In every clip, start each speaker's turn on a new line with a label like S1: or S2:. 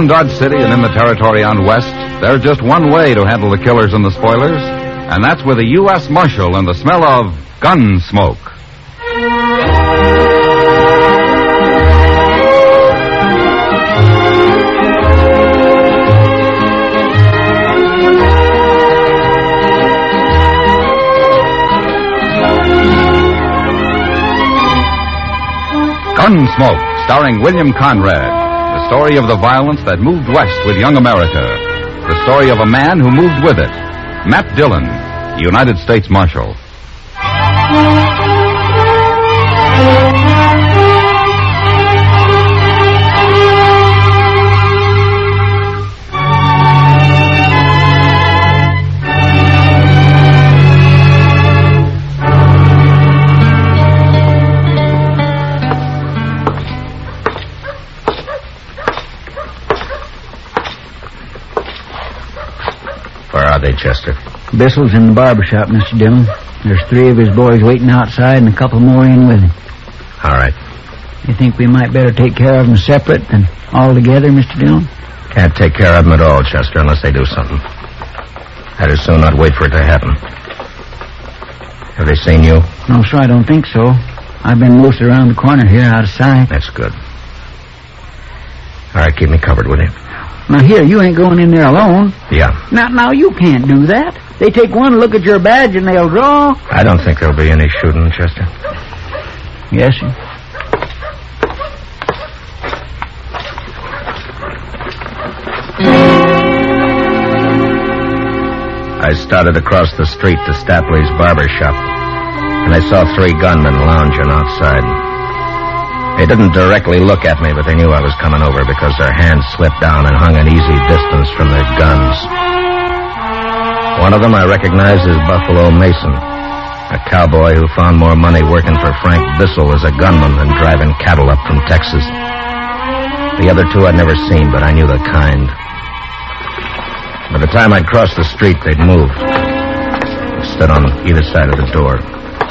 S1: Around Dodge City and in the territory on west, there's just one way to handle the killers and the spoilers, and that's with a U.S. Marshal and the smell of gun smoke. Gunsmoke, starring William Conrad. The story of the violence that moved west with young America. The story of a man who moved with it. Matt Dillon, United States Marshal.
S2: Where are they, Chester?
S3: Bissell's in the barber shop, Mr. Dillon. There's 3 of his boys waiting outside and a couple more in with him.
S2: All right.
S3: You think we might better take care of them separate than all together, Mr. Dillon?
S2: Can't take care of them at all, Chester, unless they do something. I'd as soon not wait for it to happen. Have they seen you?
S3: No, sir, I don't think so. I've been most around the corner here, out of sight.
S2: That's good. All right, keep me covered, will you?
S3: Now, here, you ain't going in there alone.
S2: Yeah.
S3: Now, you can't do that. They take one look at your badge and they'll draw.
S2: I don't think there'll be any shooting, Chester.
S3: Yes, sir.
S2: I started across the street to Stapley's barber shop, and I saw 3 gunmen lounging outside. They didn't directly look at me, but they knew I was coming over because their hands slipped down and hung an easy distance from their guns. One of them I recognized as Buffalo Mason, a cowboy who found more money working for Frank Bissell as a gunman than driving cattle up from Texas. The other 2 I'd never seen, but I knew the kind. By the time I'd crossed the street, they'd moved. They stood on either side of the door.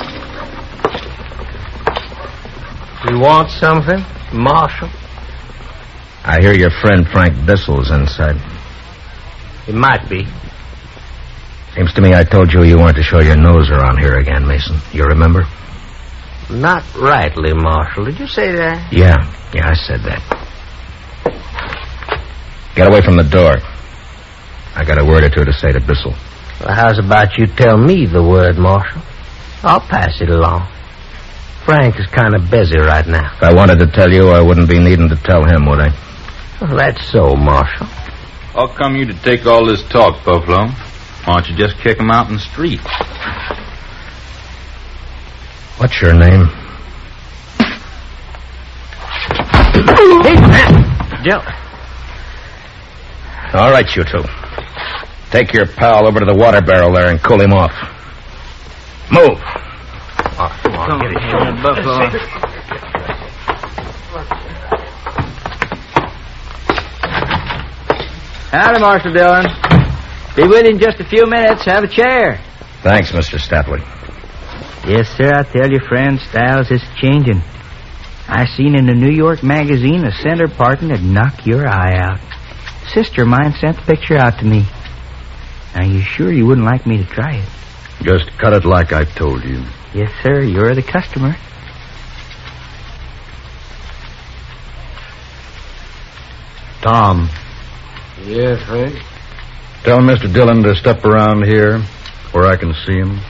S4: You want something, Marshal?
S2: I hear your friend Frank Bissell's inside.
S4: It might be.
S2: Seems to me I told you weren't to show your nose around here again, Mason. You remember?
S4: Not rightly, Marshal. Did you say that?
S2: Yeah, I said that. Get away from the door. I got a word or 2 to say to Bissell.
S4: Well, how's about you tell me the word, Marshal? I'll pass it along. Frank is kind of busy right now.
S2: If I wanted to tell you, I wouldn't be needing to tell him, would I?
S4: Well, that's so, Marshal.
S5: How come you to take all this talk, Buffalo? Why don't you just kick him out in the street?
S2: What's your name?
S4: Hey, man! Jill.
S2: All right, you 2. Take your pal over to the water barrel there and cool him off. Move.
S4: Come on, get it here, Buffalo.
S3: Howdy, Marshal Dillon. Be with you in just a few minutes. Have a chair.
S2: Thanks, Mr. Stapley.
S3: Yes, sir, I tell you, friend, styles is changing. I seen in a New York magazine a center parting that'd knock your eye out. Sister of mine sent the picture out to me. Now, you sure you wouldn't like me to try it?
S1: Just cut it like I told you.
S3: Yes, sir, you're the customer.
S1: Tom.
S4: Yes, Frank?
S1: Tell Mr. Dillon to step around here where I can see him.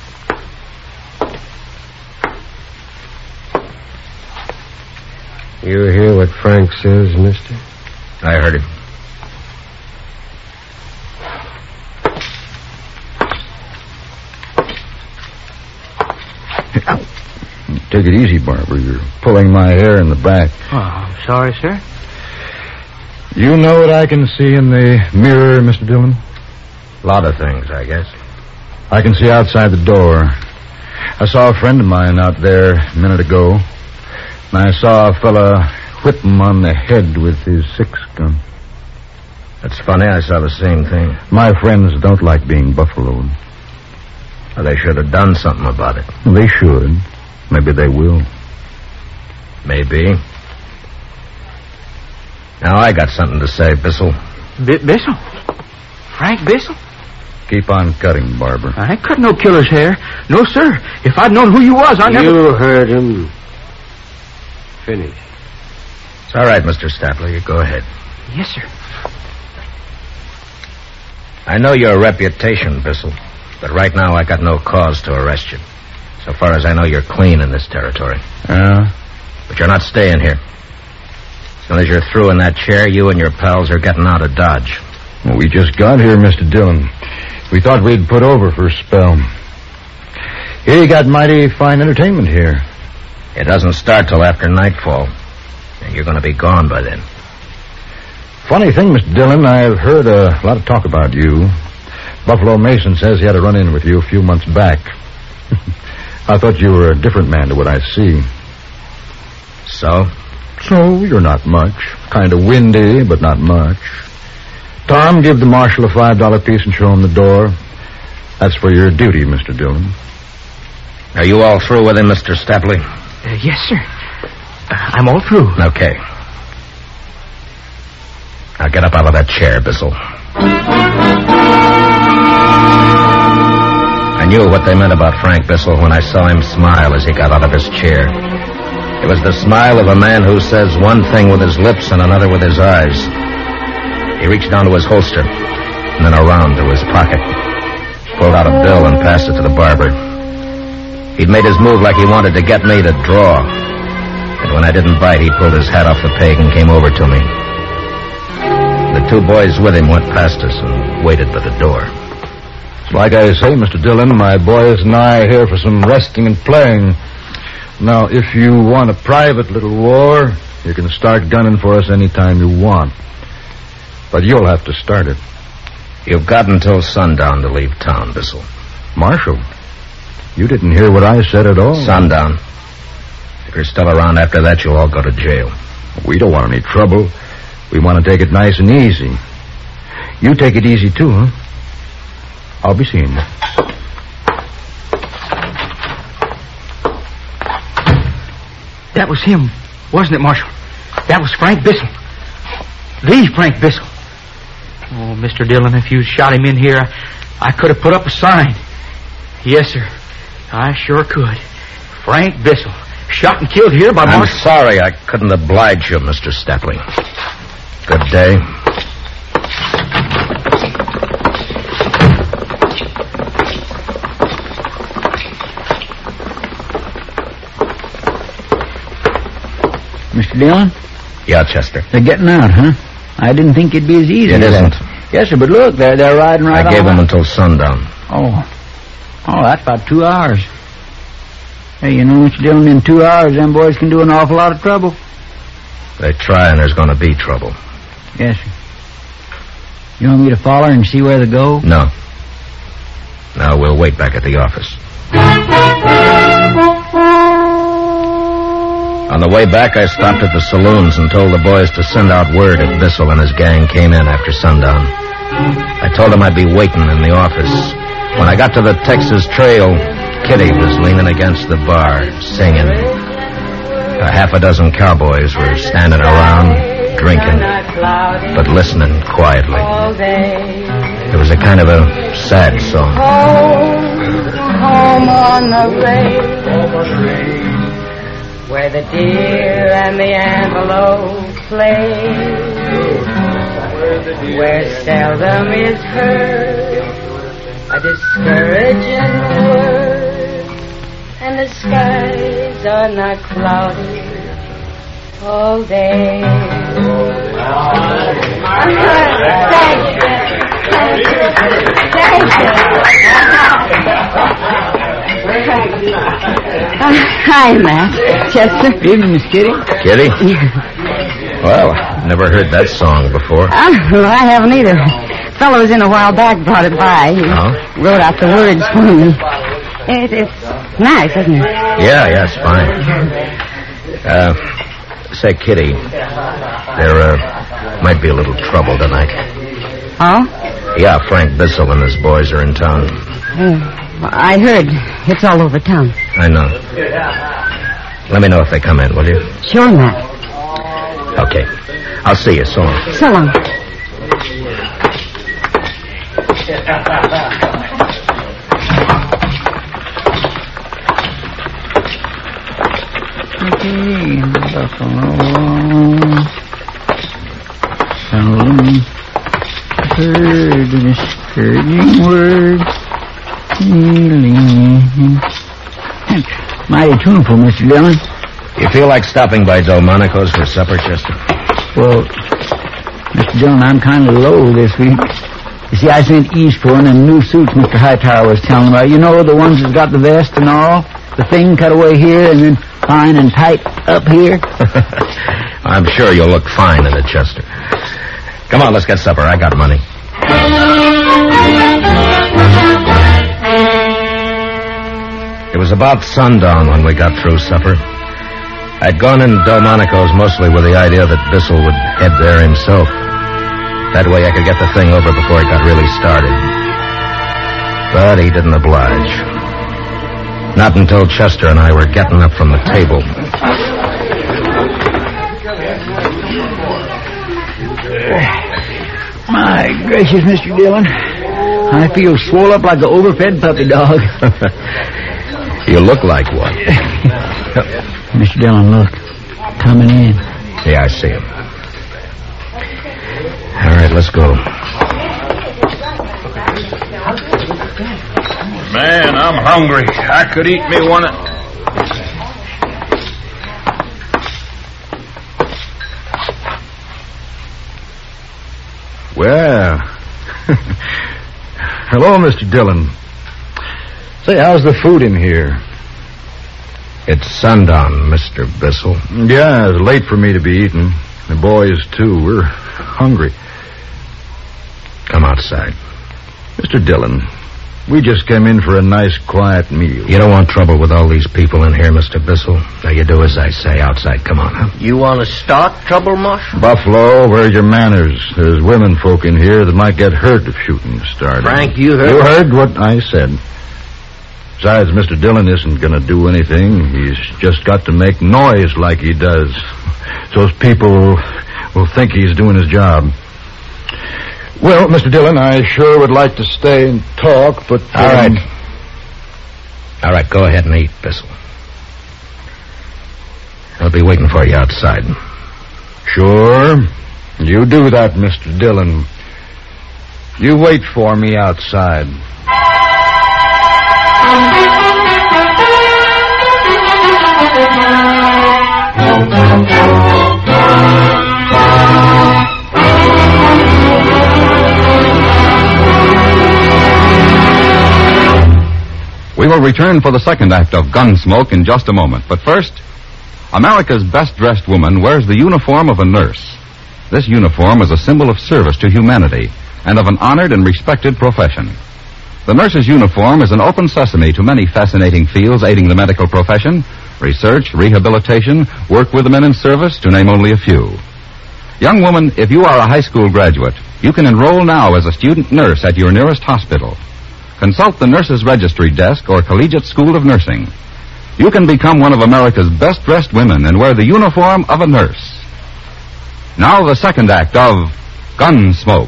S4: You hear what Frank says, mister?
S2: I heard him.
S1: Take it easy, Barber. You're pulling my hair in the back.
S3: Oh, I'm sorry, sir.
S1: You know what I can see in the mirror, Mr. Dillon?
S2: A lot of things, I guess.
S1: I can see outside the door. I saw a friend of mine out there a minute ago. And I saw a fella whip him on the head with his 6-gun.
S2: That's funny. I saw the same thing.
S1: My friends don't like being buffaloed.
S2: Well, they should have done something about it.
S1: Well, they should. Maybe they will.
S2: Maybe. Now I got something to say, Bissell.
S3: Bissell? Frank Bissell?
S1: Keep on cutting, Barber.
S3: I ain't cut no killer's hair. No, sir. If I'd known who you was, I never...
S4: You heard him. Finish.
S2: It's all right, Mr. Stapler. You go ahead.
S3: Yes, sir.
S2: I know your reputation, Bissell, but right now I got no cause to arrest you. So far as I know, you're clean in this territory. But you're not staying here. As soon as you're through in that chair, you and your pals are getting out of Dodge.
S1: Well, we just got here, Mr. Dillon. We thought we'd put over for a spell. Here you got mighty fine entertainment here.
S2: It doesn't start till after nightfall, and you're going to be gone by then.
S1: Funny thing, Mr. Dillon, I've heard a lot of talk about you. Buffalo Mason says he had a run-in with you a few months back. I thought you were a different man to what I see.
S2: So?
S1: So, you're not much. Kind of windy, but not much. Tom, give the marshal a $5 piece and show him the door. That's for your duty, Mr. Dillon.
S2: Are you all through with him, Mr. Stapley?
S3: Yes, sir. I'm all through.
S2: Okay. Now get up out of that chair, Bissell. I knew what they meant about Frank Bissell when I saw him smile as he got out of his chair. It was the smile of a man who says one thing with his lips and another with his eyes. He reached down to his holster and then around to his pocket, pulled out a bill and passed it to the barber. He'd made his move like he wanted to get me to draw. And when I didn't bite, he pulled his hat off the peg and came over to me. The two boys with him went past us and waited by the door.
S1: Like I say, Mr. Dillon, my boys and I are here for some resting and playing. Now, if you want a private little war, you can start gunning for us any time you want. But you'll have to start it.
S2: You've got until sundown to leave town, Bissell.
S1: Marshal, you didn't hear what I said at all.
S2: Sundown. If you're still around after that, you'll all go to jail.
S1: We don't want any trouble. We want to take it nice and easy. You take it easy, too, huh? I'll be seeing you.
S3: That was him, wasn't it, Marshal? That was Frank Bissell. The Frank Bissell. Oh, Mr. Dillon, if you shot him in here, I could have put up a sign. Yes, sir. I sure could. Frank Bissell. Shot and killed here by Marshal.
S2: I'm sorry I couldn't oblige you, Mr. Stapley. Good day.
S6: Mr. Dillon?
S2: Yeah, Chester.
S6: They're getting out, huh? I didn't think it'd be as easy
S2: It
S6: as
S2: isn't.
S6: that. Yes, sir, but look, they're riding right
S2: I gave
S6: on.
S2: them until sundown.
S6: Oh, that's about 2 hours. Hey, you know, Mr. Dillon, in 2 hours, them boys can do an awful lot of trouble.
S2: They try and there's going to be trouble.
S6: Yes, sir. You want me to follow and see where they go?
S2: No. No, we'll wait back at the office. On the way back, I stopped at the saloons and told the boys to send out word if Bissell and his gang came in after sundown. I told them I'd be waiting in the office. When I got to the Texas Trail, Kitty was leaning against the bar, singing. A half a dozen cowboys were standing around, drinking, but listening quietly. It was a kind of a sad song.
S7: Home on the range, where the deer and the antelope play, where seldom is heard a discouraging word, and the skies are not cloudy all day. Hi, Matt. Chester.
S6: Evening, Miss Kitty.
S2: Kitty? Well, never heard that song before.
S7: Well, I haven't either. Fellow was in a while back, brought it by. He wrote out the words for me. It's nice, isn't it?
S2: Yeah, it's fine. Say, Kitty, there might be a little trouble tonight.
S7: Oh?
S2: Yeah, Frank Bissell and his boys are in town.
S7: I heard. It's all over town.
S2: I know. Let me know if they come in, will you?
S7: Sure, Matt.
S2: Okay. I'll see you. So long.
S7: So long.
S6: Heard a scourging word. Mighty tuneful, Mr. Dillon.
S2: You feel like stopping by Delmonico's for supper, Chester?
S6: Well, Mr. Dillon, I'm kind of low this week. You see, I sent East for one of them new suits Mr. Hightower was telling about. You know, the ones that's got the vest and all? The thing cut away here and then fine and tight up here?
S2: I'm sure you'll look fine in it, Chester. Come on, let's get supper. I got money. It was about sundown when we got through supper. I'd gone in Delmonico's mostly with the idea that Bissell would head there himself. That way I could get the thing over before it got really started. But he didn't oblige. Not until Chester and I were getting up from the table.
S6: My gracious, Mr. Dillon. I feel swole up like an overfed puppy dog.
S2: You look like one.
S6: Mr. Dillon, look. Coming in.
S2: Yeah, I see him. All right, let's go.
S5: Man, I'm hungry. I could eat me one of...
S1: Well, hello, Mr. Dillon. Say, how's the food in here?
S2: It's sundown, Mr. Bissell.
S1: Yeah, it's late for me to be eating. The boys, too. We're hungry.
S2: Come outside.
S1: Mr. Dillon, we just came in for a nice, quiet meal.
S2: You don't want trouble with all these people in here, Mr. Bissell. Now, you do as I say. Outside, come on, huh?
S4: You want to start trouble, Marshal?
S1: Buffalo, where's your manners? There's women folk in here that might get hurt if shooting started.
S4: Frank, you heard...
S1: You heard what I said. Besides, Mr. Dillon isn't going to do anything. He's just got to make noise like he does. So people will think he's doing his job. Well, Mr. Dillon, I sure would like to stay and talk, but...
S2: All right. All right, go ahead and eat, Bissell. I'll be waiting for you outside.
S1: Sure. You do that, Mr. Dillon. You wait for me outside.
S8: We will return for the second act of Gunsmoke in just a moment. But first, America's best-dressed woman wears the uniform of a nurse. This uniform is a symbol of service to humanity and of an honored and respected profession. The nurse's uniform is an open sesame to many fascinating fields aiding the medical profession: research, rehabilitation, work with the men in service, to name only a few. Young woman, if you are a high school graduate, you can enroll now as a student nurse at your nearest hospital. Consult the Nurses Registry Desk or Collegiate School of Nursing. You can become one of America's best-dressed women and wear the uniform of a nurse. Now the second act of Gunsmoke.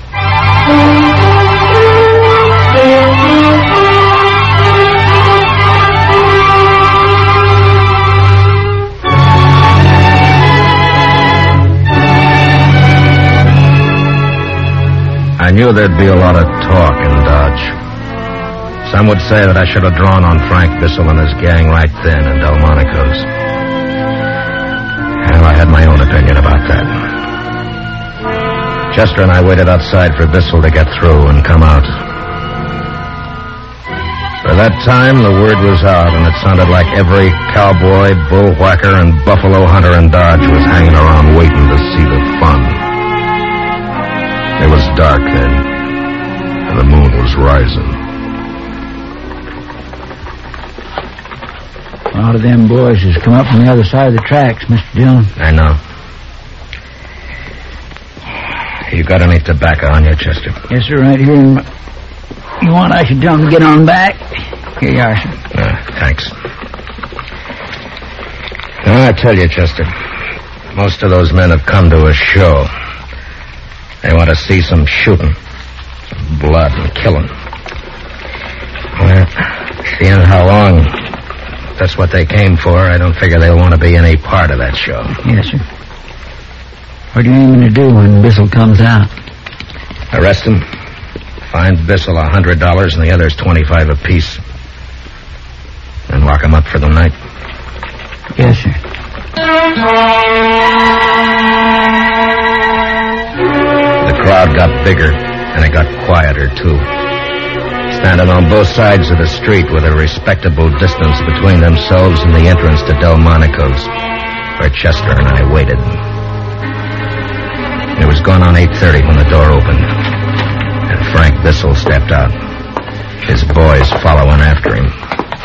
S2: I knew there'd be a lot of talk in Dodge. Some would say that I should have drawn on Frank Bissell and his gang right then in Delmonico's. Well, I had my own opinion about that. Chester and I waited outside for Bissell to get through and come out. By that time, the word was out, and it sounded like every cowboy, bullwhacker, and buffalo hunter in Dodge was hanging around waiting to see the fun. It was dark then, and the moon was rising.
S6: A lot of them boys has come up from the other side of the tracks, Mr. Dillon.
S2: I know. You got any tobacco on you, Chester?
S6: Yes, sir, right here. You want I should tell them to get on back? Here you are, sir.
S2: Thanks. I tell you, Chester, Most of those men have come to a show. They want to see some shooting, some blood and killing. Well, seeing how long that's what they came for, I don't figure they'll want to be any part of that show.
S6: Yes, sir. What are you aiming to do when Bissell comes out?
S2: Arrest him. Fine Bissell $100 and the others $25 apiece. And lock him up for the night.
S6: Yes, sir.
S2: The crowd got bigger, and it got quieter, too. Standing on both sides of the street with a respectable distance between themselves and the entrance to Delmonico's, where Chester and I waited. It was gone on 8:30 when the door opened, and Frank Bissell stepped out, his boys following after him.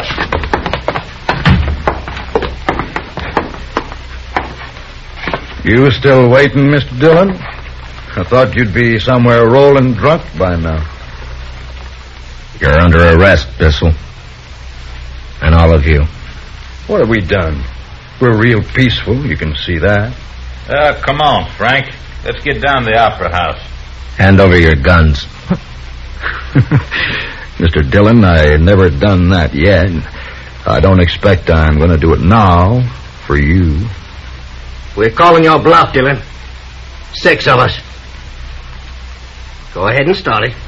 S1: You still waiting, Mr. Dillon? I thought you'd be somewhere rolling drunk by now.
S2: You're under arrest, Bissell. And all of you.
S1: What have we done? We're real peaceful, you can see that.
S5: Come on, Frank. Let's get down to the Opera House.
S2: Hand over your guns.
S1: Mr. Dillon, I never done that yet. I don't expect I'm going to do it now for you.
S4: We're calling your bluff, Dillon. 6 of us. Go ahead and start it.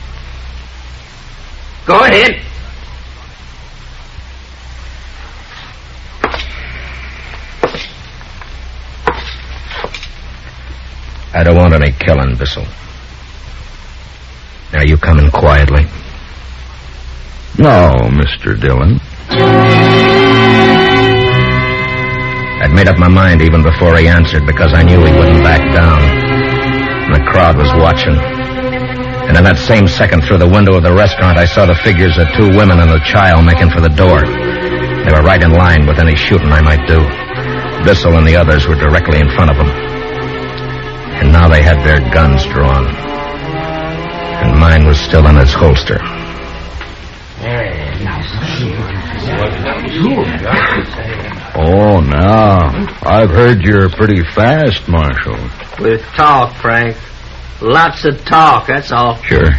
S4: Go ahead.
S2: I don't want any killing, Bissell. Now you come in quietly.
S1: No, Mr. Dillon.
S2: I'd made up my mind even before he answered because I knew he wouldn't back down. And the crowd was watching. And in that same second, through the window of the restaurant, I saw the figures of 2 women and a child making for the door. They were right in line with any shooting I might do. Bissell and the others were directly in front of them. And now they had their guns drawn. And mine was still in its holster.
S1: Oh, now. I've heard you're pretty fast, Marshal.
S4: With talk, Frank. Lots of talk, that's all.
S1: Sure.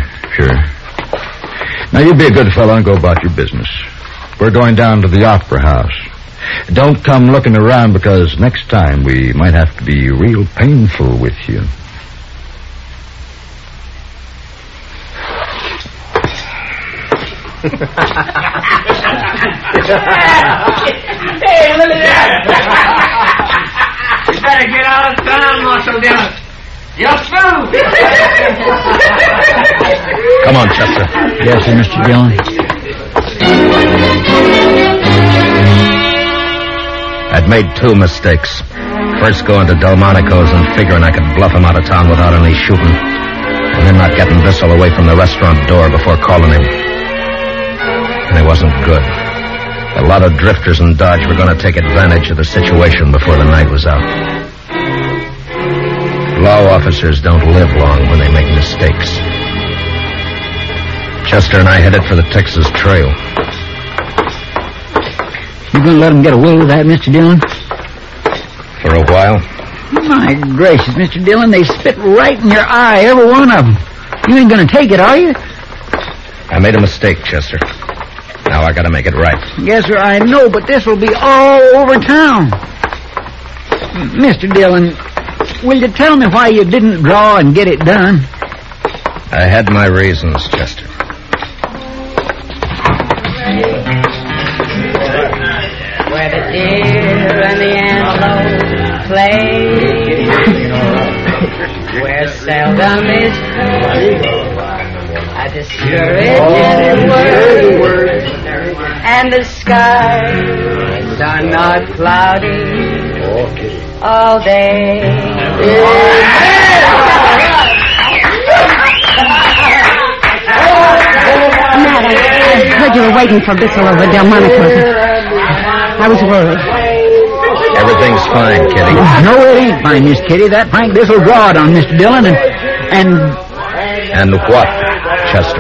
S1: Now, you be a good fellow and go about your business. We're going down to the Opera House. Don't come looking around because next time we might have to be real painful with you.
S4: Hey, look at that! You better get out of town, Marshal Dillon. You're through.
S2: Come on, Chester.
S6: Yes, sir, Mr. Dillon.
S2: I'd made 2 mistakes. First going to Delmonico's and figuring I could bluff him out of town without any shooting. And then not getting Bissell away from the restaurant door before calling him. And it wasn't good. A lot of drifters in Dodge were going to take advantage of the situation before the night was out. Law officers don't live long when they make mistakes. Chester and I headed for the Texas Trail.
S6: You gonna let them get away with that, Mr. Dillon?
S2: For a while.
S6: My gracious, Mr. Dillon, they spit right in your eye, every one of them. You ain't gonna take it, are you?
S2: I made a mistake, Chester. Now I gotta make it right.
S6: Yes, sir, I know, but this will be all over town. Mr. Dillon, will you tell me why you didn't draw and get it done?
S2: I had my reasons, Chester.
S7: Where the deer and the antelope play, where seldom is a discouraging word, and the skies are not cloudy all day.
S9: Matt, I heard you were waiting for Bissell over at Delmonico's. I was worried.
S2: Everything's fine, Kitty.
S6: No, it ain't fine, Miss Kitty. That Frank Bissell drawed on Mr. Dillon and...
S2: And what, Chester?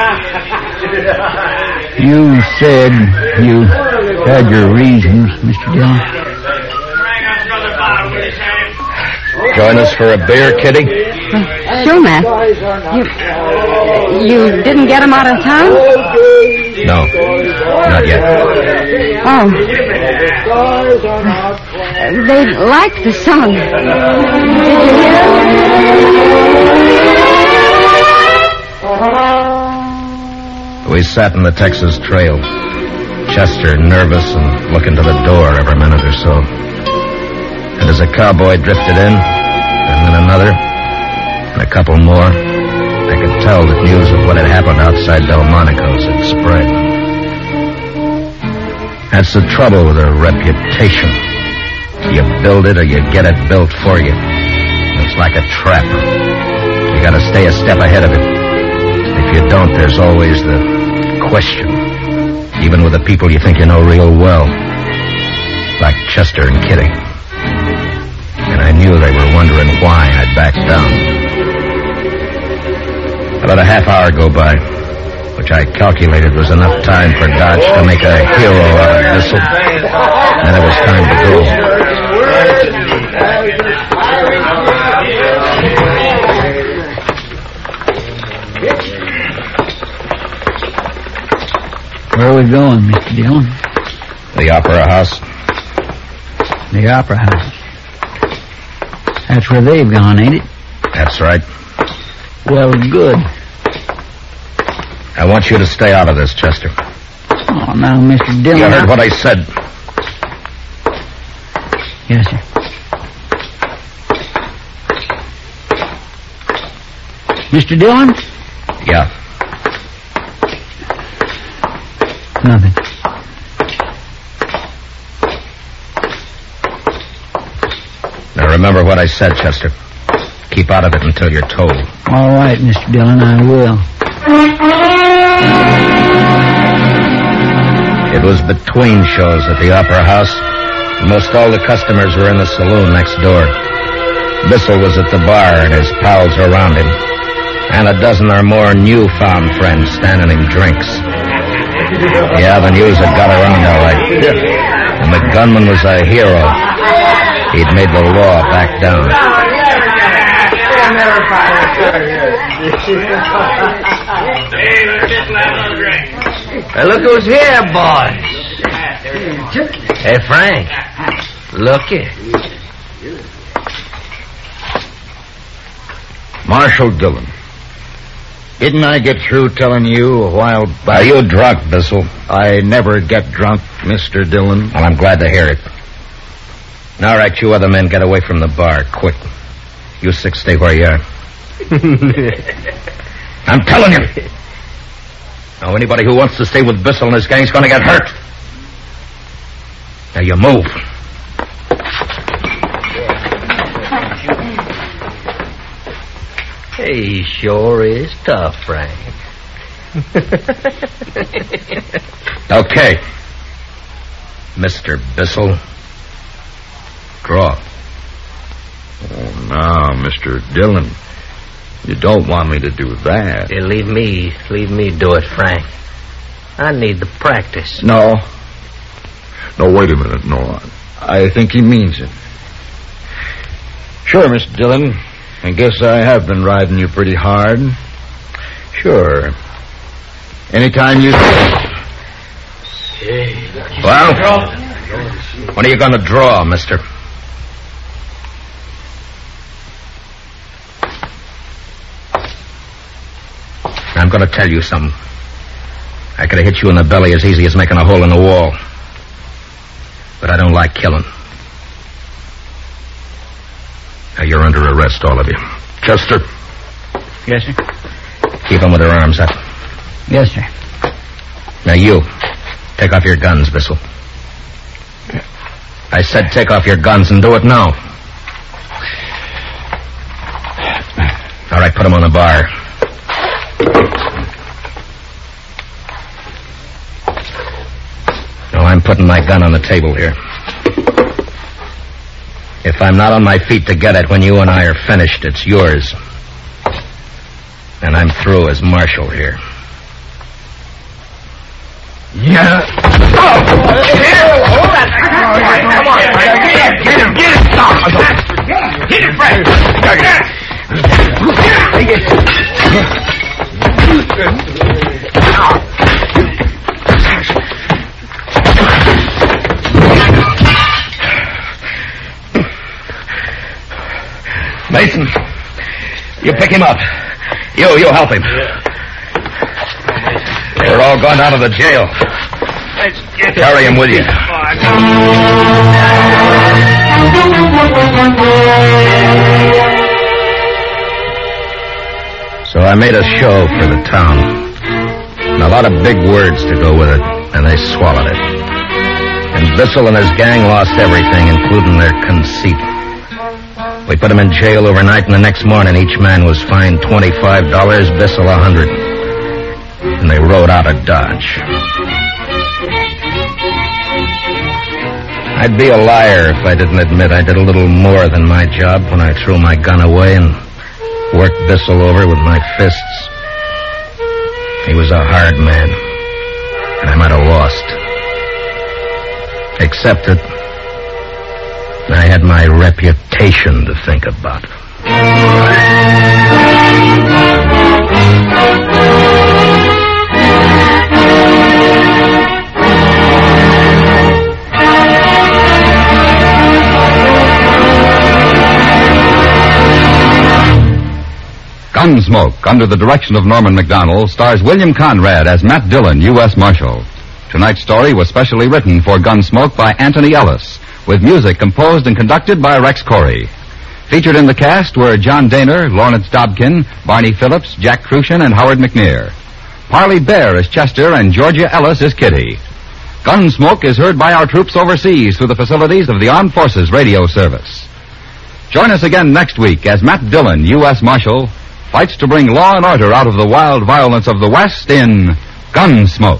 S6: You said you had your reasons, Mr. Dillon.
S2: Join us for a beer, Kitty?
S7: Sure, Matt. You didn't get him out of town?
S2: No, not yet.
S7: Oh. They liked the song. Did you hear it?
S2: We sat in the Texas Trail. Chester nervous and looking to the door every minute or so. And as a cowboy drifted in, and then another, and a couple more, I could tell that news of what had happened outside Delmonico's had spread. That's the trouble with a reputation. You build it or you get it built for you. It's like a trap. You gotta stay a step ahead of it. If you don't, there's always the question. Even with the people you think you know real well. Like Chester and Kitty. And I knew they were wondering why I'd backed down. About a half hour go by, which I calculated was enough time for Dodge to make a hero out of Bissell. Then it was time to go.
S6: Where are we going, Mr. Dillon?
S2: The Opera House.
S6: The Opera House. That's where they've gone, ain't it?
S2: That's right.
S6: Well, good.
S2: I want you to stay out of this, Chester.
S6: Oh, now, Mr. Dillon...
S2: You heard what I said.
S6: Yes, sir. Mr. Dillon?
S2: Yeah.
S6: Nothing.
S2: Now remember what I said, Chester. Keep out of it until you're told.
S6: All right, Mr. Dillon, I will.
S2: It was between shows at the Opera House. Most all the customers were in the saloon next door. Bissell was at the bar and his pals around him. And a dozen or more newfound friends standing him drinks. Yeah, the news had got around all right. And the gunman was a hero. He'd made the law back down.
S4: Hey, look who's here, boys. Hey, Frank. Looky.
S1: Marshal Dillon. Didn't I get through telling you a while back?
S2: Are you drunk, Bissell?
S1: I never get drunk, Mr. Dillon.
S2: Well, I'm glad to hear it. All right, you other men, get away from the bar, quick. You six stay where you are. I'm telling you. Now, anybody who wants to stay with Bissell and his gang's going to get hurt. Now, you move.
S4: He sure is tough, Frank.
S2: Okay. Mr. Bissell. Draw.
S1: Oh, no, Mr. Dillon. You don't want me to do that.
S4: Yeah, leave me do it, Frank. I need the practice.
S1: No. No, wait a minute. No, I think he means it. Sure, Mr. Dillon. I guess I have been riding you pretty hard. Sure. Anytime you...
S2: Well, when are you going to draw, mister? I'm going to tell you something. I could have hit you in the belly as easy as making a hole in the wall. But I don't like killing. Now, you're under arrest, all of you. Chester.
S6: Yes, sir.
S2: Keep them with their arms up.
S6: Yes, sir.
S2: Now, you. Take off your guns, Bissell. I said take off your guns and do it now. All right, put them on the bar. Now, I'm putting my gun on the table here. If I'm not on my feet to get it when you and I are finished, it's yours. And I'm through as marshal here.
S1: Yeah.
S4: Come on, Frank. Get him. Get him, Frank.
S2: Mason, you pick him up. You help him. We're all gone out of the jail. Carry him with you. So I made a show for the town. And a lot of big words to go with it, and they swallowed it. And Bissell and his gang lost everything, including their conceit. We put them in jail overnight, and the next morning each man was fined $25, Bissell $100. And they rode out of Dodge. I'd be a liar if I didn't admit I did a little more than my job when I threw my gun away and worked Bissell over with my fists. He was a hard man, and I might have lost. Except that I had my reputation to think about.
S8: Gunsmoke, under the direction of Norman MacDonald, stars William Conrad as Matt Dillon, U.S. Marshal. Tonight's story was specially written for Gunsmoke by Anthony Ellis, with music composed and conducted by Rex Corey. Featured in the cast were John Daner, Lawrence Dobkin, Barney Phillips, Jack Crucian, and Howard McNear. Parley Bear is Chester, and Georgia Ellis is Kitty. Gunsmoke is heard by our troops overseas through the facilities of the Armed Forces Radio Service. Join us again next week as Matt Dillon, U.S. Marshal, fights to bring law and order out of the wild violence of the West in Gunsmoke.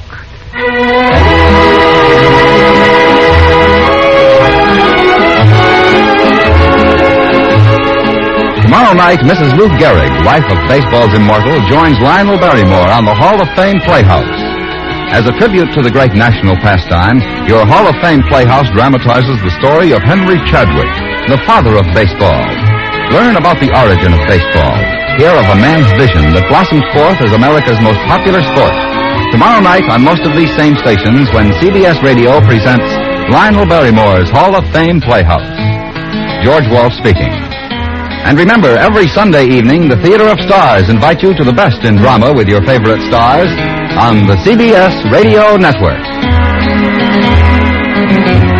S8: Tomorrow night, Mrs. Lou Gehrig, wife of baseball's immortal, joins Lionel Barrymore on the Hall of Fame Playhouse. As a tribute to the great national pastime, your Hall of Fame Playhouse dramatizes the story of Henry Chadwick, the father of baseball. Learn about the origin of baseball. Hear of a man's vision that blossomed forth as America's most popular sport. Tomorrow night on most of these same stations when CBS Radio presents Lionel Barrymore's Hall of Fame Playhouse. George Wolfe speaking. And remember, every Sunday evening, the Theater of Stars invite you to the best in drama with your favorite stars on the CBS Radio Network.